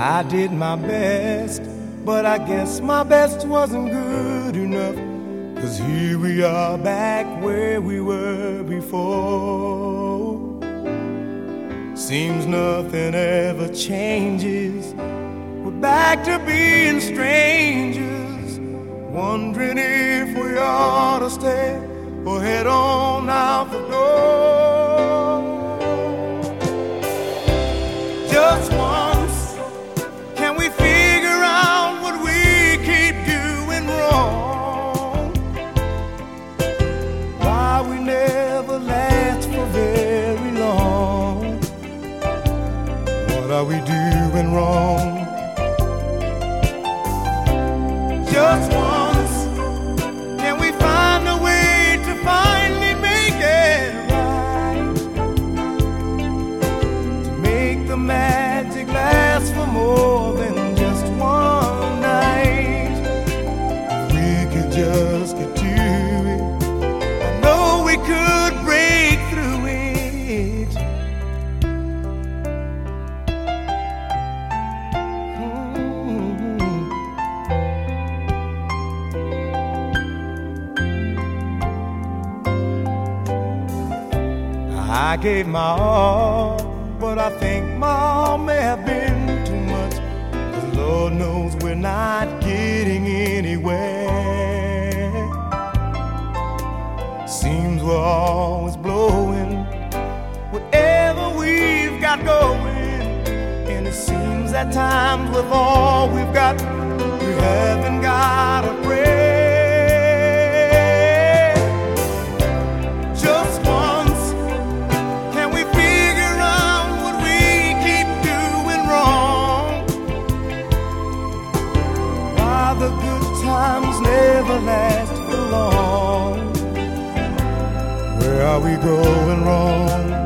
I did my best, but I guess my best wasn't good enough. 'Cause here we are back where we were before. Seems nothing ever changes. We're back to being strangers, wondering if we ought to stay or head on out the door. Just once, can we figure out what we keep doing wrong? Why we never last for very long? What are we doing wrong? Just once, can we find a way to finally make it right? To make the magic last for more than just one night. If we could just get to it, I know we could break through it. I gave my all, but I think my all may have been too much. 'Cause Lord knows we're not getting anywhere. Seems we're always blowing whatever we've got going. And it seems at times with all we've got, we haven't got a prayer. The good times never last for long. Where are we going wrong?